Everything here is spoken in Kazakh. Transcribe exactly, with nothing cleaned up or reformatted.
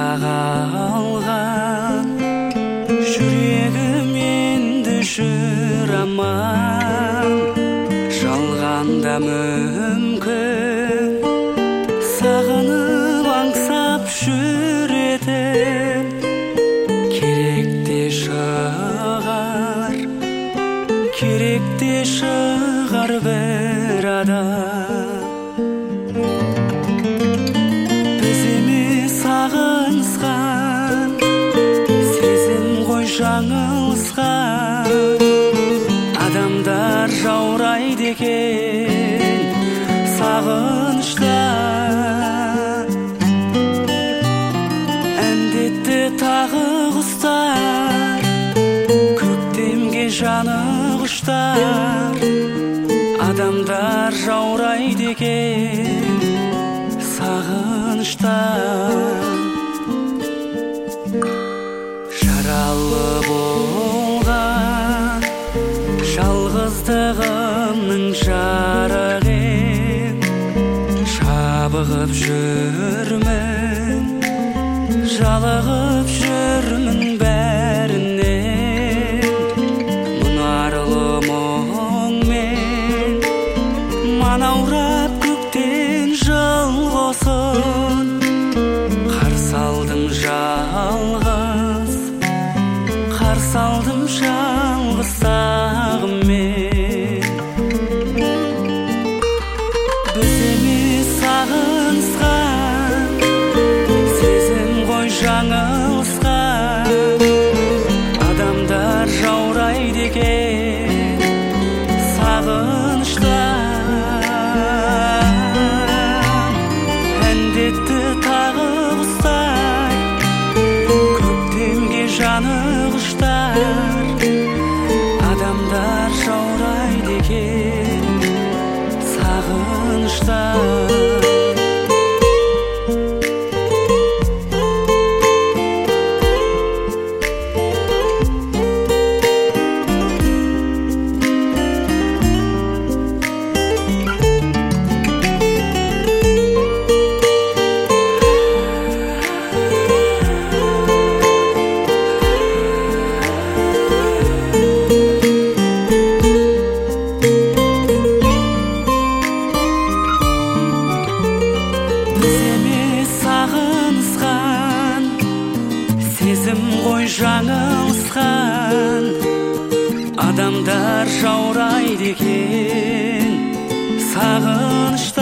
сағалған жүрегім енді жүр аман. Жалғанда мүмкін сағынып аңсап жүретін, керек те шығар, керек те шығар бір адам. Біз емес сағынысқан, сезім ғой жаңылысқан, адамдар жаурайды екен сағынышта. Әндетті тағы құстар, көктемге жаны құштар, адамдар жаурайды екен сағынышта. Жаралы болған жалғыздығымның жарығын жабығып жүрмін, жалығып жүрмін бәрінен. Мұнарлы мұңмен манаурап көктен жылғысын, қарсы алдым жалғыз, қарсы алдым жалғыз сағыммен. Біз емес сағынысқан, сезім ғой жаңылысқан, адамдар жаурайды екен сағынышта. Әндетті тағы құстар, көктемге жаны құштар, адамдар жаурайды екен сағынышта. Сезім ғой жаңылысқан, адамдар жаурайды екен сағыныш